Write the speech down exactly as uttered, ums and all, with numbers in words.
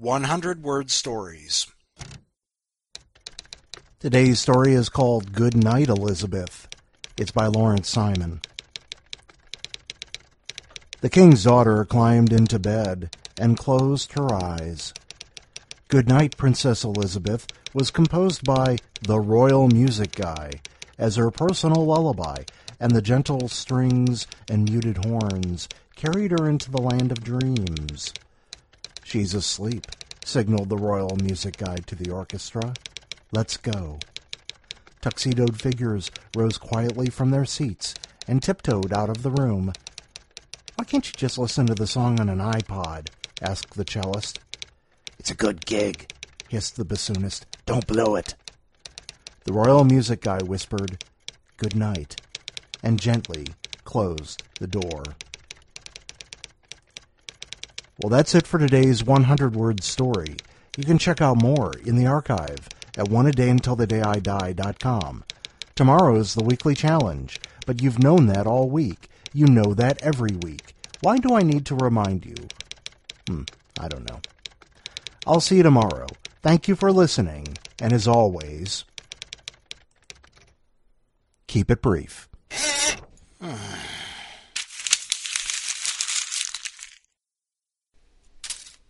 one hundred word stories. Today's story is called Good Night, Elizabeth. It's by Lawrence Simon. The king's daughter climbed into bed and closed her eyes. Good Night, Princess Elizabeth was composed by the Royal Music Guy as her personal lullaby, and the gentle strings and muted horns carried her into the land of dreams. She's asleep, signaled the Royal Music Guy to the orchestra. Let's go. Tuxedoed figures rose quietly from their seats and tiptoed out of the room. Why can't you just listen to the song on an iPod? Asked the cellist. It's a good gig, hissed the bassoonist. Don't blow it. The Royal Music Guy whispered, Good night, and gently closed the door. Well, that's it for today's one hundred word story. You can check out more in the archive at one a day until the day I die dot com. Tomorrow is the weekly challenge, but you've known that all week. You know that every week. Why do I need to remind you? Hmm, I don't know. I'll see you tomorrow. Thank you for listening, and as always, keep it brief.